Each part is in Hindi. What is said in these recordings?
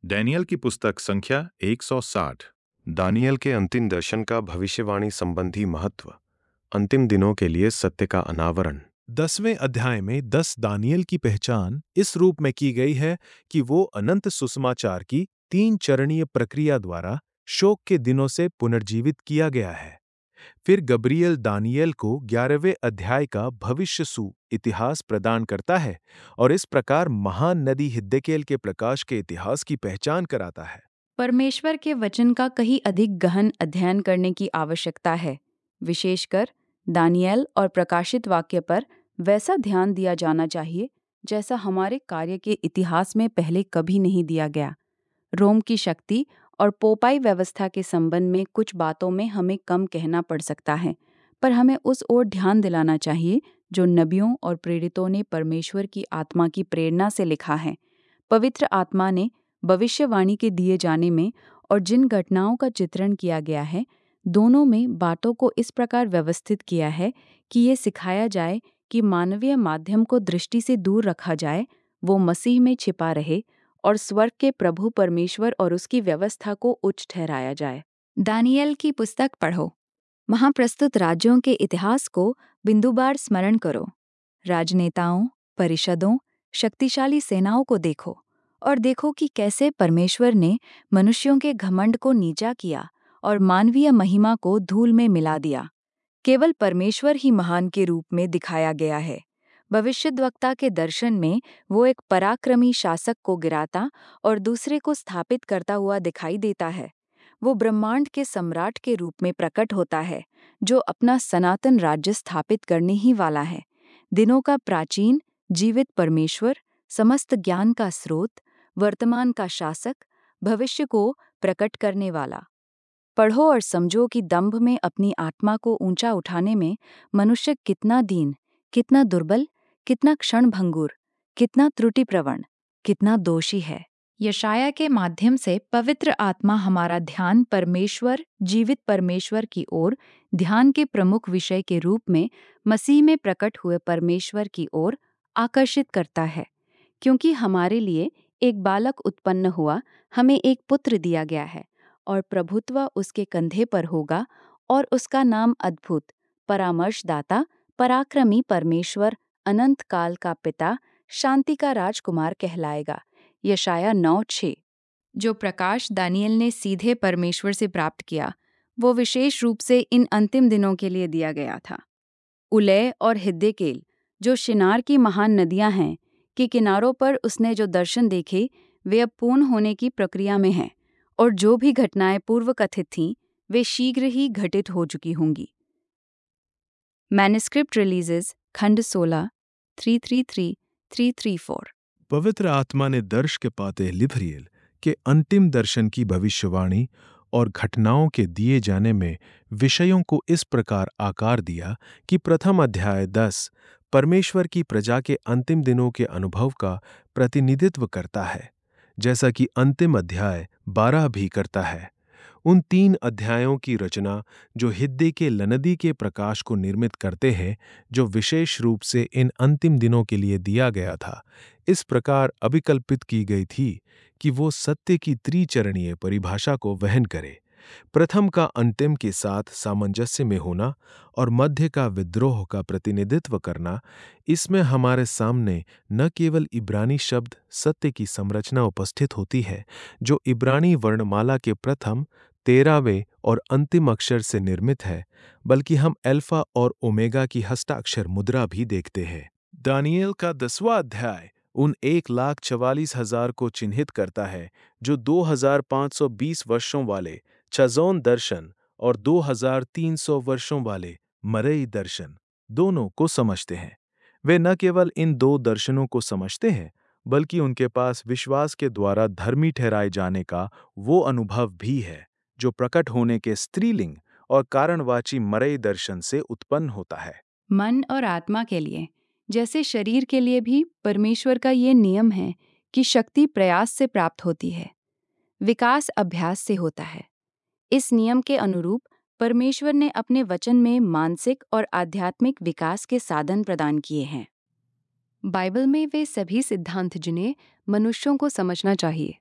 डैनियल की पुस्तक संख्या 160। दानियल के अंतिम दर्शन का भविष्यवाणी संबंधी महत्व। अंतिम दिनों के लिए सत्य का अनावरण। 10वें अध्याय में 10 दानियल की पहचान इस रूप में की गई है कि वो अनंत सुसमाचार की 3 चरणीय प्रक्रिया द्वारा शोक के दिनों से पुनर्जीवित किया गया है। फिर गब्रियल दानियल को 11वें अध्याय का भविष्य इतिहास प्रदान करता है और इस प्रकार महान नदी हिद्देकेल के प्रकाश के इतिहास की पहचान कराता है। परमेश्वर के वचन का कहीं अधिक गहन अध्ययन करने की आवश्यकता है। विशेषकर दानियल और प्रकाशित वाक्य पर वैसा ध्यान दिया जाना चाहिए जैसा हमारे कार्य के इतिहास में पहले कभी नहीं दिया गया। रोम की शक्ति और पोपाई व्यवस्था के संबंध में कुछ बातों में हमें कम कहना पड़ सकता है, पर हमें उस ओर ध्यान दिलाना चाहिए जो नबियों और प्रेरितों ने परमेश्वर की आत्मा की प्रेरणा से लिखा है। पवित्र आत्मा ने भविष्यवाणी के दिए जाने में और जिन घटनाओं का चित्रण किया गया है, दोनों में बातों को इस प्रकार व्यवस्थित किया है कि ये सिखाया जाए कि मानवीय माध्यम को दृष्टि से दूर रखा जाए, वो मसीह में छिपा रहे और स्वर्ग के प्रभु परमेश्वर और उसकी व्यवस्था को उच्च ठहराया जाए। दानियल की पुस्तक पढ़ो। वहाँ प्रस्तुत राज्यों के इतिहास को बिंदुवार स्मरण करो। राजनेताओं, परिषदों, शक्तिशाली सेनाओं को देखो और देखो कि कैसे परमेश्वर ने मनुष्यों के घमंड को नीचा किया और मानवीय महिमा को धूल में मिला दिया। केवल परमेश्वर ही महान के रूप में दिखाया गया है। भविष्यद्वक्ता के दर्शन में वो एक पराक्रमी शासक को गिराता और दूसरे को स्थापित करता हुआ दिखाई देता है। वो ब्रह्मांड के सम्राट के रूप में प्रकट होता है, जो अपना सनातन राज्य स्थापित करने ही वाला है। दिनों का प्राचीन, जीवित परमेश्वर, समस्त ज्ञान का स्रोत, वर्तमान का शासक, भविष्य को प्रकट करने वाला। पढ़ो और समझो कि दंभ में अपनी आत्मा को ऊंचा उठाने में मनुष्य कितना दीन, कितना दुर्बल, कितना क्षणभंगुर, कितना त्रुटिप्रवण, कितना दोषी है। यशाया के माध्यम से पवित्र आत्मा हमारा ध्यान परमेश्वर, जीवित परमेश्वर की ओर, ध्यान के प्रमुख विषय के रूप में मसीह में प्रकट हुए परमेश्वर की ओर आकर्षित करता है। क्योंकि हमारे लिए एक बालक उत्पन्न हुआ, हमें एक पुत्र दिया गया है और प्रभुत्व उसके कंधे पर होगा और उसका नाम अद्भुत, परामर्शदाता, पराक्रमी परमेश्वर, अनंत काल का पिता, शांति का राजकुमार कहलाएगा। यशाया 9:6। जो प्रकाश दानियल ने सीधे परमेश्वर से प्राप्त किया, वो विशेष रूप से इन अंतिम दिनों के लिए दिया गया था। उलय और हिद्देकेल, जो शिनार की महान नदियां हैं, के किनारों पर उसने जो दर्शन देखे, वे अब पूर्ण होने की प्रक्रिया में हैं और जो भी घटनाएं पूर्व कथित थीं, वे शीघ्र ही घटित हो चुकी होंगी। मैन्युस्क्रिप्ट रिलीजेस खंड 16 333-334। पवित्र आत्मा ने दर्श के पाते लिब्रियल के अंतिम दर्शन की भविष्यवाणी और घटनाओं के दिए जाने में विषयों को इस प्रकार आकार दिया कि प्रथम अध्याय 10 परमेश्वर की प्रजा के अंतिम दिनों के अनुभव का प्रतिनिधित्व करता है, जैसा कि अंतिम अध्याय 12 भी करता है। उन 3 अध्यायों की रचना जो हिद्दे के लनदी के प्रकाश को निर्मित करते हैं, जो विशेष रूप से इन अंतिम दिनों के लिए दिया गया था, इस प्रकार अभिकल्पित की गई थी कि वो सत्य की त्रिचरणीय परिभाषा को वहन करे। प्रथम का अंतिम के साथ सामंजस्य में होना और मध्य का विद्रोह का प्रतिनिधित्व करना, इसमें हमारे सामने न केवल इब्रानी शब्द सत्य की संरचना उपस्थित होती है, जो इब्रानी वर्णमाला के प्रथम, 13वें और अंतिम अक्षर से निर्मित है, बल्कि हम अल्फा और ओमेगा की हस्ताक्षर मुद्रा भी देखते हैं। दानियल का 10वां अध्याय उन 1,44,000 को चिन्हित करता है जो 2,520 वर्षों वाले चजोन दर्शन और 2,300 वर्षों वाले मरई दर्शन दोनों को समझते हैं। वे न केवल इन 2 दर्शनों को समझते हैं, बल्कि उनके पास विश्वास के द्वारा धर्मी ठहराए जाने का वो अनुभव भी है जो प्रकट होने के स्त्रीलिंग और कारणवाची मरई दर्शन से उत्पन्न होता है। मन और आत्मा के लिए, जैसे शरीर के लिए भी, परमेश्वर का ये नियम है कि शक्ति प्रयास से प्राप्त होती है, विकास अभ्यास से होता है। इस नियम के अनुरूप परमेश्वर ने अपने वचन में मानसिक और आध्यात्मिक विकास के साधन प्रदान किए हैं। बाइबल में वे सभी सिद्धांत जिन्हें मनुष्यों को समझना चाहिए,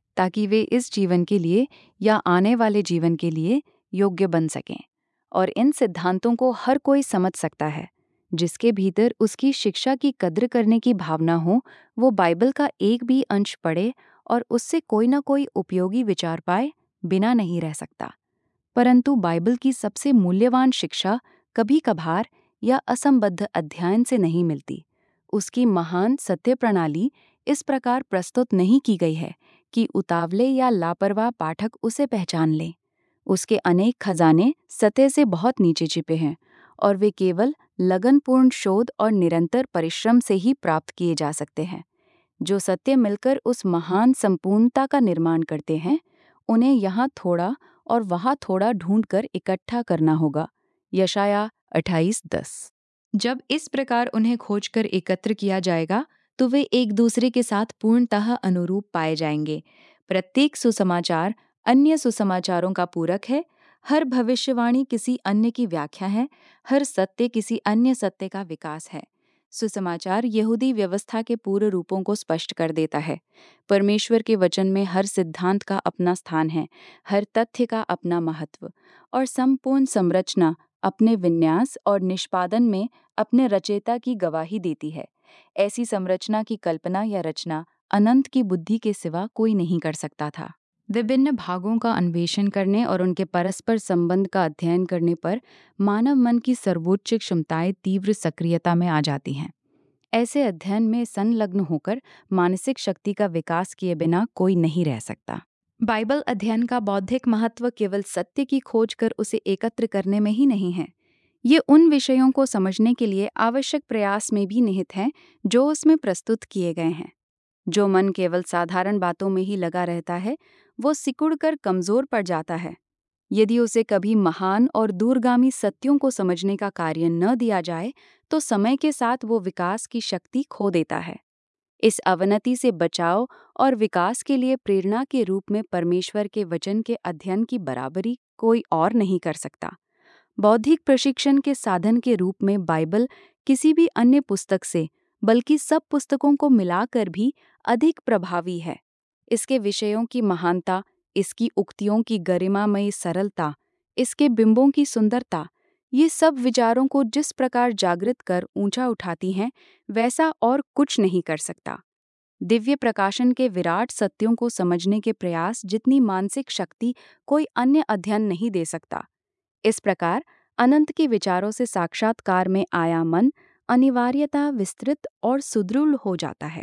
ताकि वे इस जीवन के लिए या आने वाले जीवन के लिए योग्य बन सकें। और इन सिद्धांतों को हर कोई समझ सकता है। जिसके भीतर उसकी शिक्षा की कद्र करने की भावना हो, वो बाइबल का एक भी अंश पढ़े और उससे कोई ना कोई उपयोगी विचार पाए बिना नहीं रह सकता। परंतु बाइबल की सबसे मूल्यवान शिक्षा कभी कभार या असंबद्ध अध्ययन से नहीं मिलती। उसकी महान सत्य प्रणाली इस प्रकार प्रस्तुत नहीं की गई है कि उतावले या लापरवाह पाठक उसे पहचान लें। उसके अनेक खजाने सतह से बहुत नीचे छिपे हैं और वे केवल लगनपूर्ण शोध और निरंतर परिश्रम से ही प्राप्त किए जा सकते हैं। जो सत्य मिलकर उस महान संपूर्णता का निर्माण करते हैं, उन्हें यहाँ थोड़ा और वहाँ थोड़ा ढूंढकर इकट्ठा करना होगा। यशाया 28:10। जब इस प्रकार उन्हें खोजकर एकत्र किया जाएगा तो वे एक दूसरे के साथ पूर्णतः अनुरूप पाए जाएंगे। प्रत्येक सुसमाचार अन्य सुसमाचारों का पूरक है, हर भविष्यवाणी किसी अन्य की व्याख्या है, हर सत्य किसी अन्य सत्य का विकास है। सुसमाचार यहूदी व्यवस्था के पूर्व रूपों को स्पष्ट कर देता है। परमेश्वर के वचन में हर सिद्धांत का अपना स्थान है, हर तथ्य का अपना महत्व, और संपूर्ण संरचना अपने विन्यास और निष्पादन में अपने रचयिता की गवाही देती है। ऐसी संरचना की कल्पना या रचना अनंत की बुद्धि के सिवा कोई नहीं कर सकता था। विभिन्न भागों का अन्वेषण करने और उनके परस्पर संबंध का अध्ययन करने पर मानव मन की सर्वोच्च क्षमताएं तीव्र सक्रियता में आ जाती हैं। ऐसे अध्ययन में संलग्न होकर मानसिक शक्ति का विकास किए बिना कोई नहीं रह सकता। बाइबल अध्ययन का बौद्धिक महत्व केवल सत्य की खोज कर उसे एकत्र करने में ही नहीं है। ये उन विषयों को समझने के लिए आवश्यक प्रयास में भी निहित है जो उसमें प्रस्तुत किए गए हैं। जो मन केवल साधारण बातों में ही लगा रहता है, वो सिकुड़कर कमजोर पड़ जाता है। यदि उसे कभी महान और दूरगामी सत्यों को समझने का कार्य न दिया जाए तो समय के साथ वो विकास की शक्ति खो देता है। इस अवनति से बचाव और विकास के लिए प्रेरणा के रूप में परमेश्वर के वचन के अध्ययन की बराबरी कोई और नहीं कर सकता। बौद्धिक प्रशिक्षण के साधन के रूप में बाइबल किसी भी अन्य पुस्तक से, बल्कि सब पुस्तकों को मिलाकर भी अधिक प्रभावी है। इसके विषयों की महानता, इसकी उक्तियों की गरिमामयी सरलता, इसके बिंबों की सुंदरता, ये सब विचारों को जिस प्रकार जागृत कर ऊंचा उठाती हैं, वैसा और कुछ नहीं कर सकता। दिव्य प्रकाशन के विराट सत्यों को समझने के प्रयास जितनी मानसिक शक्ति कोई अन्य अध्ययन नहीं दे सकता। इस प्रकार अनंत के विचारों से साक्षात्कार में आया मन अनिवार्यता विस्तृत और सुदृढ़ हो जाता है।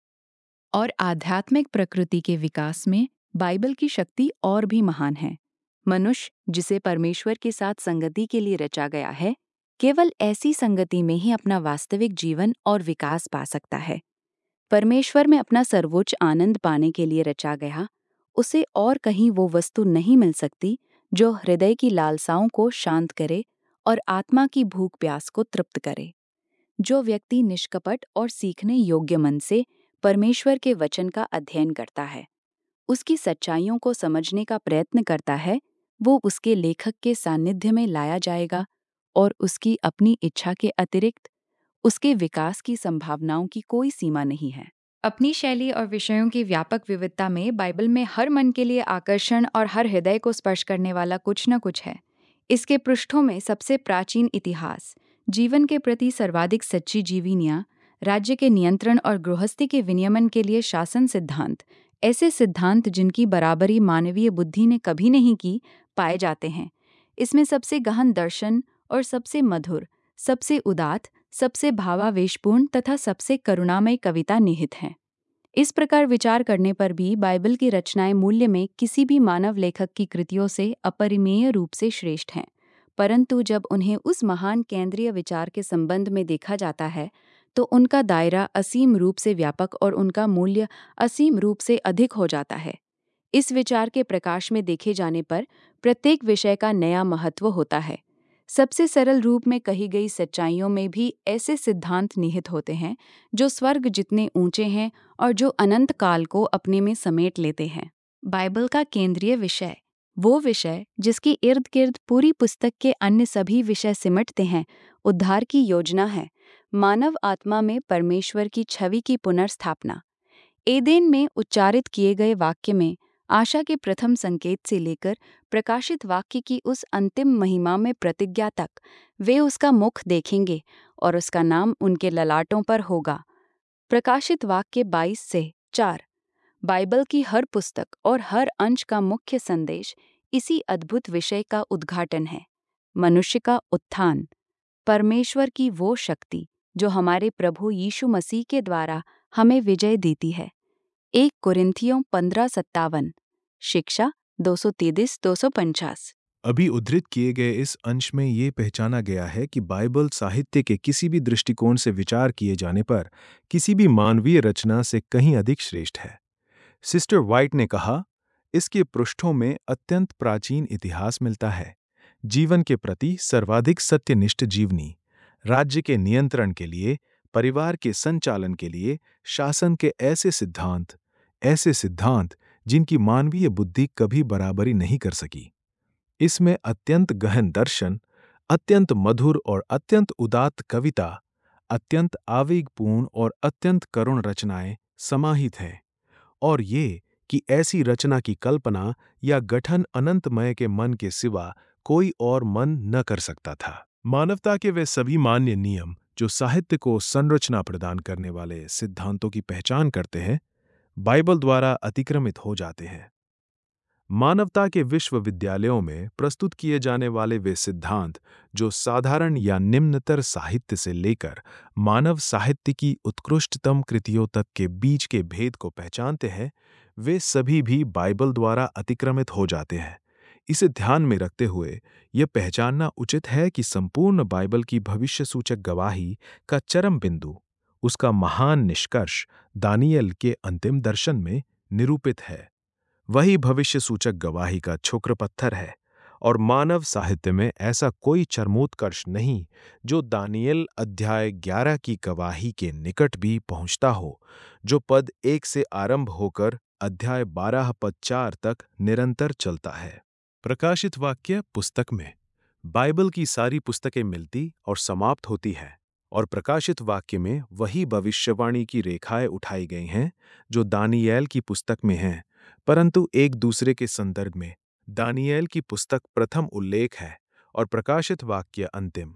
और आध्यात्मिक प्रकृति के विकास में बाइबल की शक्ति और भी महान है। मनुष्य, जिसे परमेश्वर के साथ संगति के लिए रचा गया है, केवल ऐसी संगति में ही अपना वास्तविक जीवन और विकास पा सकता है। परमेश्वर में अपना सर्वोच्च आनंद पाने के लिए रचा गया, उसे और कहीं वो वस्तु नहीं मिल सकती जो हृदय की लालसाओं को शांत करे और आत्मा की भूख प्यास को तृप्त करे। जो व्यक्ति निष्कपट और सीखने योग्य मन से परमेश्वर के वचन का अध्ययन करता है, उसकी सच्चाइयों को समझने का प्रयत्न करता है, वो उसके लेखक के सानिध्य में लाया जाएगा और उसकी अपनी इच्छा के अतिरिक्त उसके विकास की संभावनाओं की कोई सीमा नहीं है। अपनी शैली और विषयों की व्यापक विविधता में बाइबल में हर मन के लिए आकर्षण और हर हृदय को स्पर्श करने वाला कुछ न कुछ है। इसके पृष्ठों में सबसे प्राचीन इतिहास, जीवन के प्रति सर्वाधिक सच्ची जीवनियाँ, राज्य के नियंत्रण और गृहस्थी के विनियमन के लिए शासन सिद्धांत, ऐसे सिद्धांत जिनकी बराबरी मानवीय बुद्धि ने कभी नहीं की, पाए जाते हैं। इसमें सबसे गहन दर्शन और सबसे मधुर, सबसे उदात्त, सबसे भावावेशपूर्ण तथा सबसे करुणामय कविता निहित है। इस प्रकार विचार करने पर भी बाइबल की रचनाएं मूल्य में किसी भी मानव लेखक की कृतियों से अपरिमेय रूप से श्रेष्ठ हैं। परंतु जब उन्हें उस महान केंद्रीय विचार के संबंध में देखा जाता है तो उनका दायरा असीम रूप से व्यापक और उनका मूल्य असीम रूप से अधिक हो जाता है। इस विचार के प्रकाश में देखे जाने पर प्रत्येक विषय का नया महत्व होता है। सबसे सरल रूप में कही गई सच्चाइयों में भी ऐसे सिद्धांत निहित होते हैं जो स्वर्ग जितने ऊंचे हैं और जो अनंत काल को अपने में समेट लेते हैं। बाइबल का केंद्रीय विषय, वो विषय जिसकी इर्द गिर्द पूरी पुस्तक के अन्य सभी विषय सिमटते हैं, उद्धार की योजना है, मानव आत्मा में परमेश्वर की छवि की पुनर्स्थापना। एदेन में उच्चारित किए गए वाक्य में आशा के प्रथम संकेत से लेकर प्रकाशित वाक्य की उस अंतिम महिमा में प्रतिज्ञा तक वे उसका मुख देखेंगे और उसका नाम उनके ललाटों पर होगा। प्रकाशित वाक्य 22 से 4। बाइबल की हर पुस्तक और हर अंश का मुख्य संदेश इसी अद्भुत विषय का उद्घाटन है। मनुष्य का उत्थान, परमेश्वर की वो शक्ति जो हमारे प्रभु यीशु मसीह के द्वारा हमें विजय देती है। 1 कुरिन्थियों 15:57। शिक्षा 233-250। अभी उद्धृत किए गए इस अंश में ये पहचाना गया है कि बाइबल साहित्य के किसी भी दृष्टिकोण से विचार किए जाने पर किसी भी मानवीय रचना से कहीं अधिक श्रेष्ठ है। सिस्टर व्हाइट ने कहा, इसके पृष्ठों में अत्यंत प्राचीन इतिहास मिलता है, जीवन के प्रति सर्वाधिक सत्यनिष्ठ जीवनी, राज्य के नियंत्रण के लिए, परिवार के संचालन के लिए, शासन के ऐसे सिद्धांत जिनकी मानवीय बुद्धि कभी बराबरी नहीं कर सकी। इसमें अत्यंत गहन दर्शन, अत्यंत मधुर और अत्यंत उदात्त कविता, अत्यंत आवेगपूर्ण और अत्यंत करुण रचनाएं समाहित हैं, और ये कि ऐसी रचना की कल्पना या गठन अनंतमय के मन के सिवा कोई और मन न कर सकता था। मानवता के वे सभी मान्य नियम जो साहित्य को संरचना प्रदान करने वाले सिद्धांतों की पहचान करते हैं, बाइबल द्वारा अतिक्रमित हो जाते हैं। मानवता के विश्वविद्यालयों में प्रस्तुत किए जाने वाले वे सिद्धांत जो साधारण या निम्नतर साहित्य से लेकर मानव साहित्य की उत्कृष्टतम कृतियों तक के बीच के भेद को पहचानते हैं, वे सभी भी बाइबल द्वारा अतिक्रमित हो जाते हैं। इसे ध्यान में रखते हुए यह पहचानना उचित है कि संपूर्ण बाइबल की भविष्यसूचक गवाही का चरम बिंदु, उसका महान निष्कर्ष दानियेल के अंतिम दर्शन में निरूपित है। वही भविष्य सूचक गवाही का छोकर पत्थर है, और मानव साहित्य में ऐसा कोई चरमोत्कर्ष नहीं जो दानियेल अध्याय 11 की गवाही के निकट भी पहुंचता हो, जो पद 1 से आरंभ होकर अध्याय 12 पद 4 तक निरंतर चलता है। प्रकाशित वाक्य पुस्तक में बाइबल की सारी पुस्तकें मिलती और समाप्त होती है, और प्रकाशित वाक्य में वही भविष्यवाणी की रेखाएं उठाई गई हैं जो दानियेल की पुस्तक में हैं, परंतु एक दूसरे के संदर्भ में दानियेल की पुस्तक प्रथम उल्लेख है और प्रकाशित वाक्य अंतिम।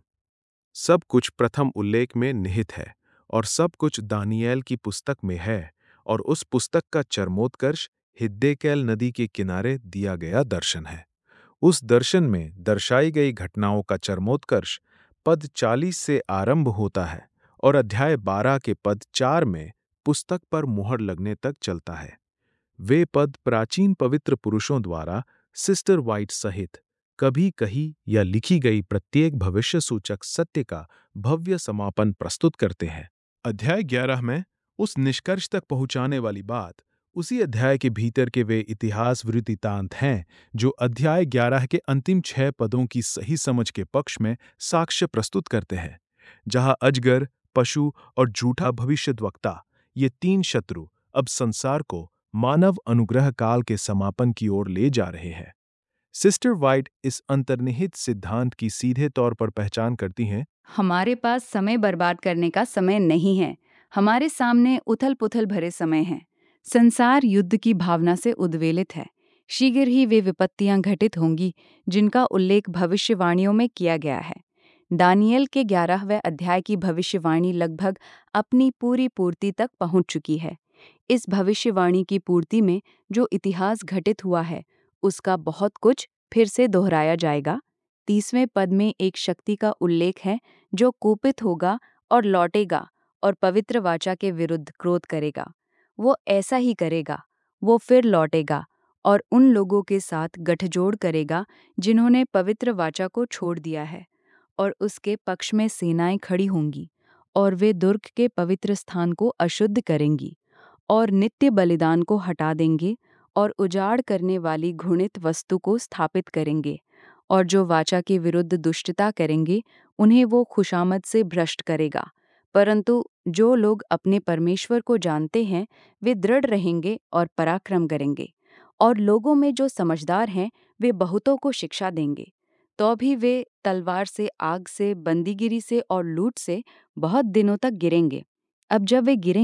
सब कुछ प्रथम उल्लेख में निहित है और सब कुछ दानियेल की पुस्तक में है, और उस पुस्तक का चरमोत्कर्ष हिद्देकेल नदी के किनारे दिया गया दर्शन है। उस दर्शन में दर्शाई गई घटनाओं का चरमोत्कर्ष पद 40 से आरंभ होता है और अध्याय 12 के पद 4 में पुस्तक पर मुहर लगने तक चलता है। वे पद प्राचीन पवित्र पुरुषों द्वारा सिस्टर व्हाइट सहित कभी कही या लिखी गई प्रत्येक भविष्य सूचक सत्य का भव्य समापन प्रस्तुत करते हैं। अध्याय 11 में उस निष्कर्ष तक पहुंचाने वाली बात उसी अध्याय के भीतर के वे इतिहास वृत्तांत हैं जो अध्याय 11 के अंतिम 6 पदों की सही समझ के पक्ष में साक्ष्य प्रस्तुत करते हैं, जहां अजगर, पशु और झूठा भविष्यद्वक्ता, ये 3 शत्रु अब संसार को मानव अनुग्रह काल के समापन की ओर ले जा रहे हैं। सिस्टर व्हाइट इस अंतर्निहित सिद्धांत की सीधे तौर पर पहचान करती हैं। हमारे पास समय बर्बाद करने का समय नहीं है। हमारे सामने उथल पुथल भरे समय हैं। संसार युद्ध की भावना से उद्वेलित है। शीघ्र ही वे विपत्तियां घटित होंगी जिनका उल्लेख भविष्यवाणियों में किया गया है। दानियेल के 11वें अध्याय की भविष्यवाणी लगभग अपनी पूरी पूर्ति तक पहुंच चुकी है। इस भविष्यवाणी की पूर्ति में जो इतिहास घटित हुआ है, उसका बहुत कुछ फिर से दोहराया जाएगा। 30वें पद में एक शक्ति का उल्लेख है जो कोपित होगा और लौटेगा और पवित्र वाचा के विरुद्ध क्रोध करेगा। वो ऐसा ही करेगा, वो फिर लौटेगा और उन लोगों के साथ गठजोड़ करेगा जिन्होंने पवित्र वाचा को छोड़ दिया है, और उसके पक्ष में सेनाएं खड़ी होंगी, और वे दुर्ग के पवित्र स्थान को अशुद्ध करेंगी और नित्य बलिदान को हटा देंगे और उजाड़ करने वाली घृणित वस्तु को स्थापित करेंगे, और जो वाचा के विरुद्ध दुष्टता करेंगे उन्हें वो खुशामद से भ्रष्ट करेगा। परंतु जो लोग अपने परमेश्वर को जानते हैं वे दृढ़ रहेंगे और पराक्रम करेंगे, और लोगों में जो समझदार हैं वे बहुतों को शिक्षा देंगे। तो भी वे तलवार से, आग से, बंदीगिरी से और लूट से बहुत दिनों तक गिरेंगे। अब जब वे गिरेंगे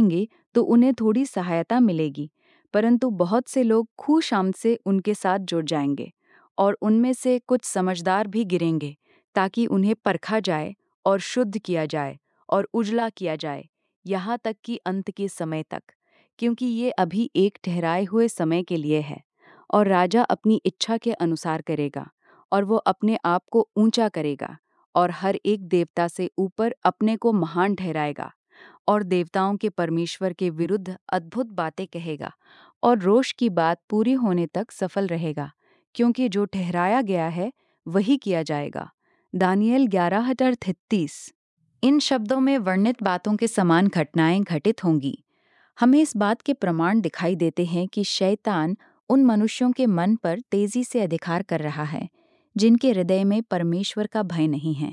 तो उन्हें थोड़ी सहायता मिलेगी, परंतु बहुत से लोग खूशामद से उनके साथ जुड़ जाएंगे और उनमें से कुछ समझदार भी गिरेंगे ताकि उन्हें परखा जाए और शुद्ध किया जाए और उजला किया जाए, यहाँ तक कि अंत के समय तक, क्योंकि ये अभी एक ठहराए हुए समय के लिए है। और राजा अपनी इच्छा के अनुसार करेगा और वो अपने आप को ऊंचा करेगा और हर एक देवता से ऊपर अपने को महान ठहराएगा और देवताओं के परमेश्वर के विरुद्ध अद्भुत बातें कहेगा और रोष की बात पूरी होने तक सफल रहेगा, क्योंकि जो ठहराया गया है वही किया जाएगा। दानियल 11:33। इन शब्दों में वर्णित बातों के समान घटनाएं घटित होंगी। हमें इस बात के प्रमाण दिखाई देते हैं कि शैतान उन मनुष्यों के मन पर तेजी से अधिकार कर रहा है जिनके हृदय में परमेश्वर का भय नहीं है।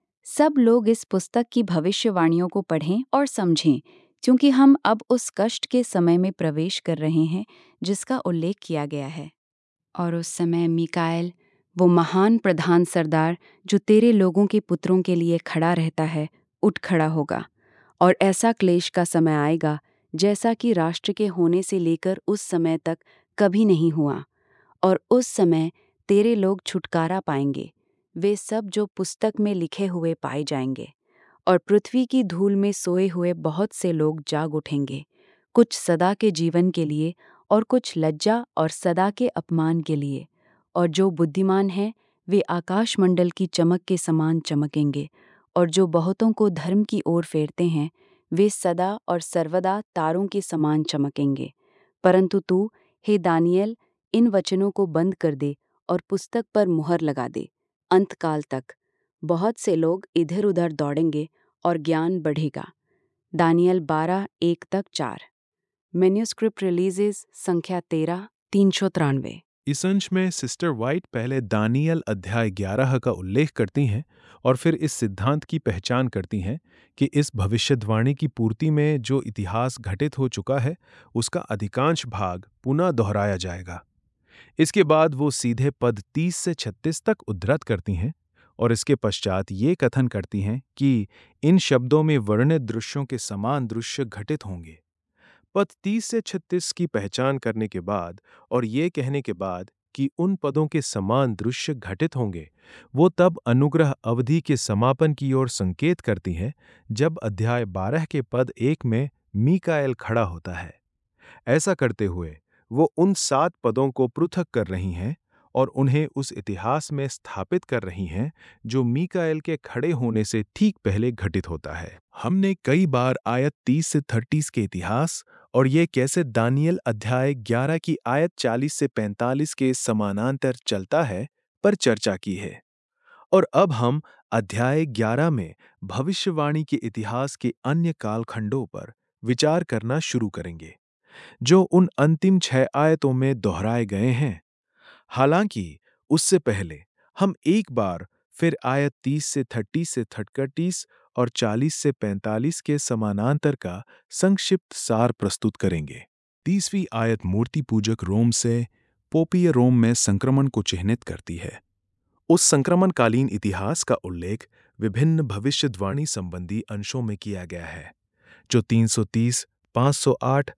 सब लोग इस पुस्तक की भविष्यवाणियों को पढ़ें और समझें, क्योंकि हम अब उस कष्ट के समय में प्रवेश कर रहे हैं जिसका उल्लेख किया गया है। और उस समय मीकाएल, वो महान प्रधान सरदार जो तेरे लोगों के पुत्रों के लिए खड़ा रहता है, उठ खड़ा होगा। और ऐसा क्लेश का समय आएगा जैसा कि राष्ट्र के होने से लेकर उस समय तक कभी नहीं हुआ। और उस समय तेरे लोग छुटकारा पाएंगे, वे सब जो पुस्तक में लिखे हुए पाए जाएंगे। और पृथ्वी की धूल में सोए हुए बहुत से लोग जाग उठेंगे, कुछ सदा के जीवन के लिए और कुछ लज्जा और सदा के अपमान के लिए। और जो बुद्धिमान हैं वे आकाशमंडल की चमक के समान चमकेंगे, और जो बहुतों को धर्म की ओर फेरते हैं वे सदा और सर्वदा तारों के समान चमकेंगे। परंतु तू, हे दानियल, इन वचनों को बंद कर दे और पुस्तक पर मुहर लगा दे। अंतकाल तक बहुत से लोग इधर उधर दौड़ेंगे और ज्ञान बढ़ेगा। दानियल 12:1-4। मैन्यूस्क्रिप्ट रिलीजेस संख्या 13 393। इस अंश में सिस्टर वाइट पहले दानियल अध्याय 11 का उल्लेख करती हैं और फिर इस सिद्धांत की पहचान करती हैं कि इस भविष्यवाणी की पूर्ति में जो इतिहास घटित हो चुका है उसका अधिकांश भाग पुनः दोहराया जाएगा। इसके बाद वो सीधे पद 30 से 36 तक उद्धृत करती हैं और इसके पश्चात ये कथन करती हैं कि इन शब्दों में वर्णित दृश्यों के समान दृश्य घटित होंगे। पद 30 से 36 की पहचान करने के बाद और ये कहने के बाद कि उन पदों के समान दृश्य घटित होंगे, वो तब अनुग्रह अवधि के समापन की ओर संकेत करती हैं जब अध्याय 12 के पद 1 में मीकाएल खड़ा होता है। ऐसा करते हुए वो उन 7 पदों को पृथक कर रही हैं और उन्हें उस इतिहास में स्थापित कर रही हैं जो मीकाएल के खड़े होने से ठीक पहले घटित होता है। हमने कई बार आयत 30 से 30 के इतिहास और ये कैसे दानियल अध्याय 11 की आयत 40 से 45 के समानांतर चलता है पर चर्चा की है। और अब हम अध्याय 11 में भविष्यवाणी के इतिहास के अन्य कालखंडों पर विचार करना शुरू करेंगे जो उन अंतिम 6 आयतों में दोहराए गए हैं। हालांकि उससे पहले हम एक बार फिर आयत 30 से 33 और 40 से 45 के समानांतर का संक्षिप्त सार प्रस्तुत करेंगे। 30वीं आयत मूर्ति पूजक रोम से पोपीय रोम में संक्रमण को चिह्नित करती है। उस संक्रमणकालीन इतिहास का उल्लेख विभिन्न भविष्यवाणी संबंधी अंशों में किया गया है जो 330, 508,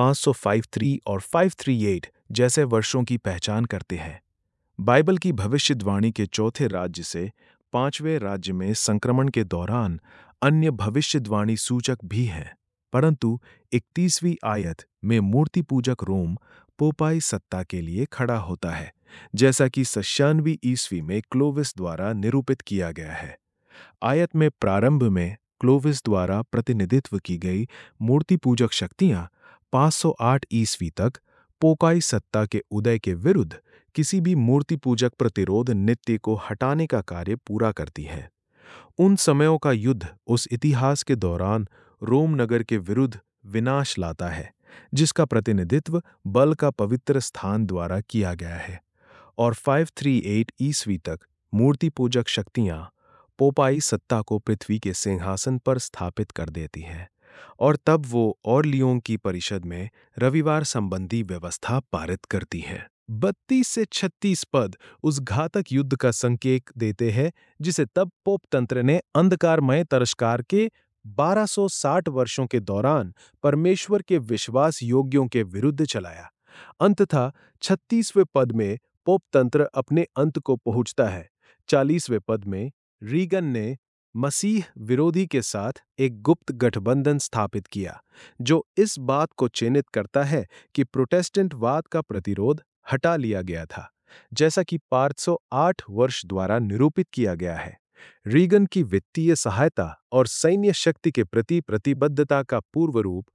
553 और 538 जैसे वर्षों की पहचान करते हैं। बाइबल की भविष्यवाणी के चौथे राज्य से 5वें राज्य में संक्रमण के दौरान अन्य भविष्यवाणी सूचक भी हैं, परंतु 31वीं आयत में मूर्ति पूजक रोम पोपाई सत्ता के लिए खड़ा होता है, जैसा कि 96वीं ईस्वी में क्लोविस द्वारा निरूपित किया गया है। आयत में प्रारंभ में क्लोविस द्वारा प्रतिनिधित्व की गई मूर्ति पूजक शक्तियां 508 ईस्वी तक पोपाई सत्ता के उदय के विरुद्ध किसी भी मूर्ति पूजक प्रतिरोध नित्य को हटाने का कार्य पूरा करती है। उन समयों का युद्ध उस इतिहास के दौरान रोम नगर के विरुद्ध विनाश लाता है, जिसका प्रतिनिधित्व बल का पवित्र स्थान द्वारा किया गया है। और 538 ईस्वी तक मूर्ति पूजक शक्तियां पोपाई सत्ता को पृथ्वी के सिंहासन पर स्थापित कर देती हैं और तब वो ऑरलियों की परिषद में रविवार संबंधी व्यवस्था पारित करती हैं। 32 से 36 पद उस घातक युद्ध का संकेत देते हैं जिसे तब पोप तंत्र ने अंधकारमय तिरस्कार के 1260 वर्षों के दौरान परमेश्वर के विश्वास योग्यों के विरुद्ध चलाया। अंततः 36वें पद में पोप तंत्र अपने अंत को पहुंचता है। 40वें पद में रीगन ने मसीह विरोधी के साथ एक गुप्त गठबंधन स्थापित किया, जो इस बात को चिन्हित करता है कि प्रोटेस्टेंटवाद का प्रतिरोध हटा लिया गया था, जैसा कि 508 वर्ष द्वारा निरूपित किया गया है। रीगन की वित्तीय सहायता और सैन्य शक्ति के प्रति प्रतिबद्धता का पूर्व रूप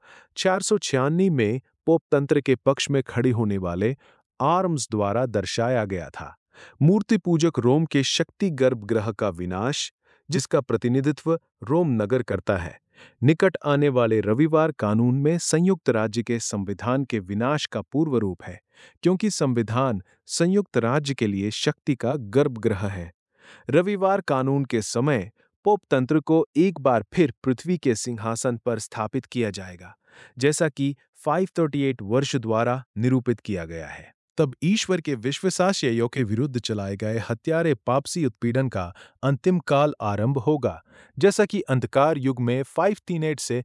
496 में पोप तंत्र के पक्ष में खड़ी होने वाले आर्म्स द्वारा दर्शाया गया था। मूर्ति पूजक रोम के शक्ति गर्भगृह का विनाश, जिसका प्रतिनिधित्व रोम नगर करता है, निकट आने वाले रविवार कानून में संयुक्त राज्य के संविधान के विनाश का पूर्व रूप है, क्योंकि संविधान संयुक्त राज्य के लिए शक्ति का गर्भगृह है। रविवार कानून के समय पोप तंत्र को एक बार फिर पृथ्वी के सिंहासन पर स्थापित किया जाएगा, जैसा कि 538 वर्ष द्वारा निरूपित किया गया है। तब ईश्वर के विश्वासाशयों के विरुद्ध चलाए गए हत्यारे पापसी उत्पीड़न का अंतिम काल आरंभ होगा, जैसा कि अंधकार युग में 538 से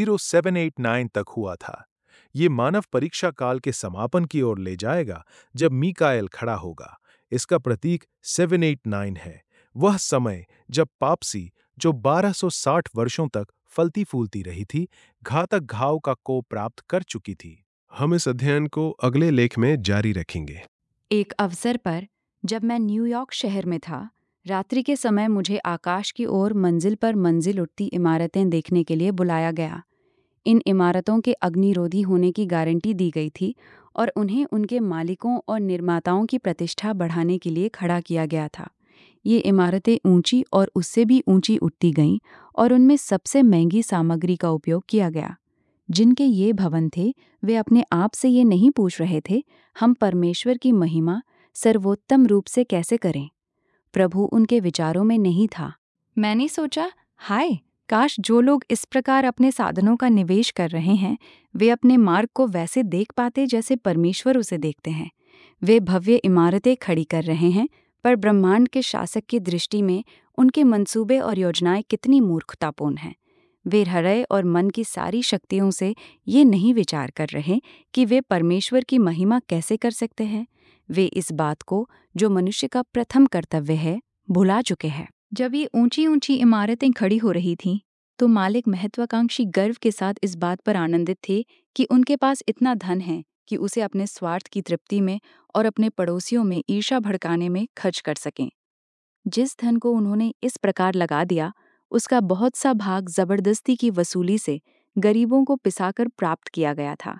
0789 तक हुआ था। ये मानव परीक्षा काल के समापन की ओर ले जाएगा, जब मीकाएल खड़ा होगा। इसका प्रतीक 789 है, वह समय जब पापसी, जो 1260 वर्षों तक फलती फूलती रही थी, घातक घाव का कोप प्राप्त कर चुकी थी। हम इस अध्ययन को अगले लेख में जारी रखेंगे। एक अवसर पर जब मैं न्यूयॉर्क शहर में था, रात्रि के समय मुझे आकाश की ओर मंजिल पर मंजिल उठती इमारतें देखने के लिए बुलाया गया। इन इमारतों के अग्निरोधी होने की गारंटी दी गई थी और उन्हें उनके मालिकों और निर्माताओं की प्रतिष्ठा बढ़ाने के लिए खड़ा किया गया था। ये इमारतें ऊंची और उससे भी ऊंची उठती गईं और उनमें सबसे महंगी सामग्री का उपयोग किया गया। जिनके ये भवन थे, वे अपने आप से ये नहीं पूछ रहे थे, हम परमेश्वर की महिमा सर्वोत्तम रूप से कैसे करें। प्रभु उनके विचारों में नहीं था। मैंने सोचा, हाय, काश जो लोग इस प्रकार अपने साधनों का निवेश कर रहे हैं, वे अपने मार्ग को वैसे देख पाते जैसे परमेश्वर उसे देखते हैं। वे भव्य इमारतें खड़ी कर रहे हैं, पर ब्रह्मांड के शासक की दृष्टि में उनके मंसूबे और योजनाएं कितनी मूर्खतापूर्ण हैं। वे हृदय और मन की सारी शक्तियों से ये नहीं विचार कर रहे कि वे परमेश्वर की महिमा कैसे कर सकते हैं। वे इस बात को, जो मनुष्य का प्रथम कर्तव्य है, भुला चुके हैं। जब ये ऊंची ऊंची इमारतें खड़ी हो रही थीं, तो मालिक महत्वाकांक्षी गर्व के साथ इस बात पर आनंदित थे कि उनके पास इतना धन है कि उसे अपने स्वार्थ की तृप्ति में और अपने पड़ोसियों में ईर्ष्या भड़काने में खर्च कर सकें। जिस धन को उन्होंने इस प्रकार लगा दिया, उसका बहुत सा भाग जबरदस्ती की वसूली से गरीबों को पिसाकर प्राप्त किया गया था।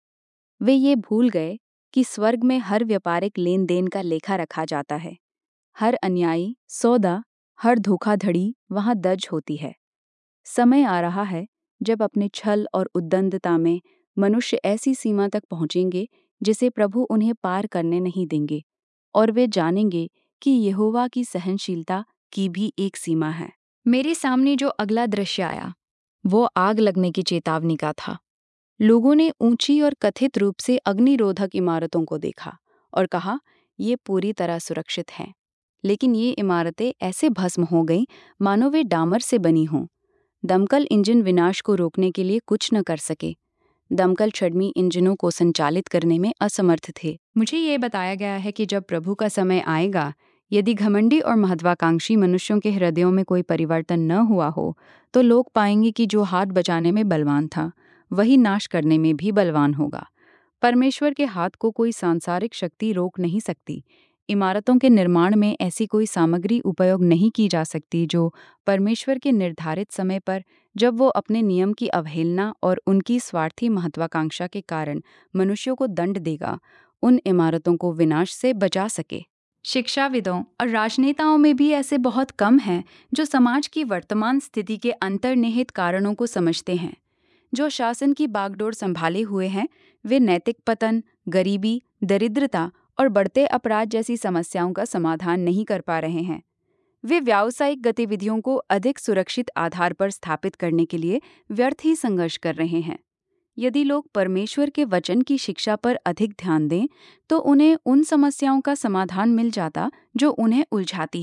वे ये भूल गए कि स्वर्ग में हर व्यापारिक लेन देन का लेखा रखा जाता है। हर अन्यायी सौदा, हर धोखाधड़ी वहां दर्ज होती है। समय आ रहा है जब अपने छल और उद्दंडता में मनुष्य ऐसी सीमा तक पहुंचेंगे जिसे प्रभु उन्हें पार करने नहीं देंगे, और वे जानेंगे कि यहोवा की सहनशीलता की भी एक सीमा है। मेरे सामने जो अगला दृश्य आया, वो आग लगने की चेतावनी का था। लोगों ने ऊंची और कथित रूप से अग्निरोधक इमारतों को देखा और कहा, ये पूरी तरह सुरक्षित हैं। लेकिन ये इमारतें ऐसे भस्म हो गईं मानो वे डामर से बनी हों। दमकल इंजन विनाश को रोकने के लिए कुछ न कर सके। दमकल छड़मी इंजनों को संचालित करने में असमर्थ थे। मुझे ये बताया गया है कि जब प्रभु का समय आएगा, यदि घमंडी और महत्वाकांक्षी मनुष्यों के हृदयों में कोई परिवर्तन न हुआ हो, तो लोग पाएंगे कि जो हाथ बचाने में बलवान था, वही नाश करने में भी बलवान होगा। परमेश्वर के हाथ को कोई सांसारिक शक्ति रोक नहीं सकती। इमारतों के निर्माण में ऐसी कोई सामग्री उपयोग नहीं की जा सकती जो परमेश्वर के निर्धारित समय पर, जब वो अपने नियम की अवहेलना और उनकी स्वार्थी महत्वाकांक्षा के कारण मनुष्यों को दंड देगा, उन इमारतों को विनाश से बचा सके। शिक्षाविदों और राजनेताओं में भी ऐसे बहुत कम हैं जो समाज की वर्तमान स्थिति के अंतर्निहित कारणों को समझते हैं। जो शासन की बागडोर संभाले हुए हैं, वे नैतिक पतन, गरीबी, दरिद्रता और बढ़ते अपराध जैसी समस्याओं का समाधान नहीं कर पा रहे हैं। वे व्यावसायिक गतिविधियों को अधिक सुरक्षित आधार पर स्थापित करने के लिए व्यर्थ ही संघर्ष कर रहे हैं। यदि लोग परमेश्वर के वचन की शिक्षा पर अधिक ध्यान दें, तो उन्हें उन समस्याओं का समाधान मिल जाता जो उन्हें उलझाती हैं।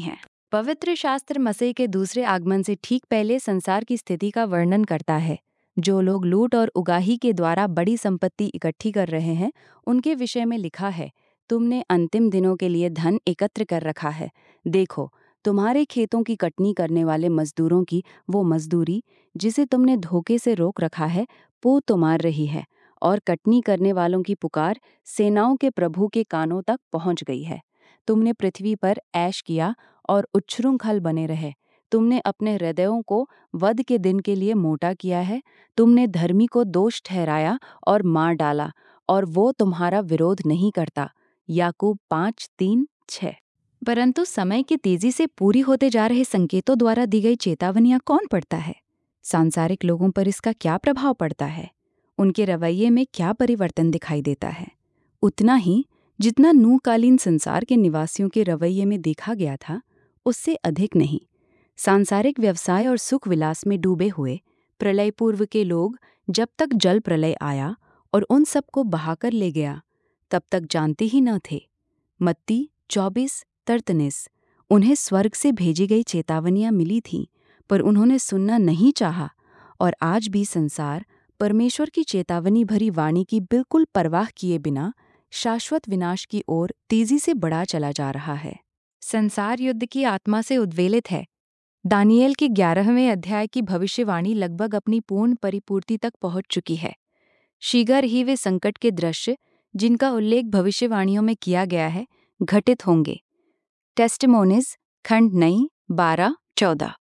पवित्र शास्त्र मसीह के दूसरे आगमन से ठीक पहले संसार की स्थिति का वर्णन करता है। जो लोग लूट और उगाही के द्वारा बड़ी संपत्ति इकट्ठी कर रहे हैं, उनके विषय में लिखा है, तुमने अंतिम दिनों के लिए धन एकत्र कर रखा है। देखो, तुम्हारे खेतों की कटनी करने वाले मजदूरों की वो मजदूरी जिसे तुमने धोखे से रोक रखा है, वो तो मार रही है, और कटनी करने वालों की पुकार सेनाओं के प्रभु के कानों तक पहुंच गई है। तुमने पृथ्वी पर ऐश किया और उच्छृंखल बने रहे। तुमने अपने हृदयों को वध के दिन के लिए मोटा किया है। तुमने धर्मी को दोष ठहराया और मार डाला, और वो तुम्हारा विरोध नहीं करता। याकूब 5:3-6। परंतु समय की तेजी से पूरी होते जा रहे संकेतों द्वारा दी गई चेतावनियां कौन पढ़ता है? सांसारिक लोगों पर इसका क्या प्रभाव पड़ता है? उनके रवैये में क्या परिवर्तन दिखाई देता है? उतना ही जितना नूहकालीन संसार के निवासियों के रवैये में देखा गया था, उससे अधिक नहीं। सांसारिक व्यवसाय और सुख विलास में डूबे हुए प्रलय पूर्व के लोग जब तक जल प्रलय आया और उन सबको बहाकर ले गया, तब तक जानते ही न थे। मत्ती 24:33। उन्हें स्वर्ग से भेजी गई चेतावनियां मिली थीं, पर उन्होंने सुनना नहीं चाहा, और आज भी संसार परमेश्वर की चेतावनी भरी वाणी की बिल्कुल परवाह किए बिना शाश्वत विनाश की ओर तेजी से बढ़ा चला जा रहा है। संसार युद्ध की आत्मा से उद्वेलित है। दानियेल के 11वें अध्याय की भविष्यवाणी लगभग अपनी पूर्ण परिपूर्ति तक पहुंच चुकी है। शीघ्र ही वे संकट के दृश्य, जिनका उल्लेख भविष्यवाणियों में किया गया है, घटित होंगे। टेस्टिमोनीज खंड 9 12-14।